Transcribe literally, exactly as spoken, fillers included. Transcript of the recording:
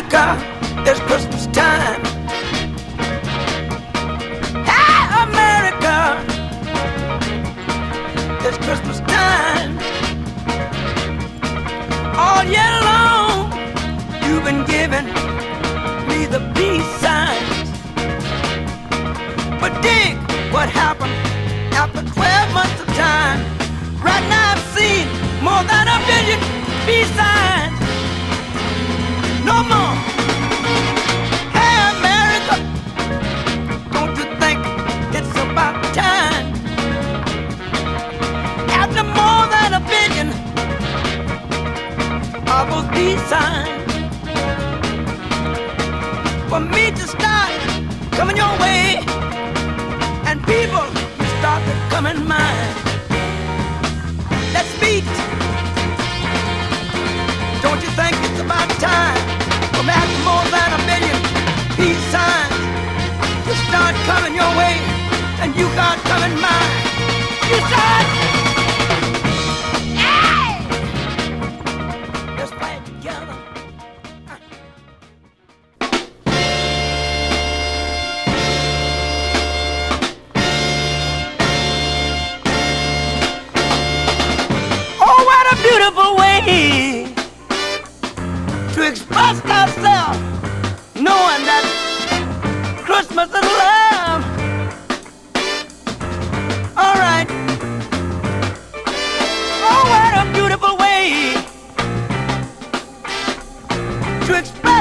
America, it's Christmas time. Hey, America, it's Christmas time. All year long, you've been giving me the peace signs. But dig what happened after twelve months of time. Right now I've seen more than a billion peace signs. No more. Hey America, don't you think it's about time? After more than a billion of those peace signs, for me to start coming your way, and people start to come in mine. Let's meet. Don't you think it's about time? From after more than a billion peace signs to start coming your way, and you got coming mine. You start. Hey! Let's fight together. Oh, what a beautiful way to express ourselves, knowing that Christmas is love. All right. Oh, what a beautiful way to express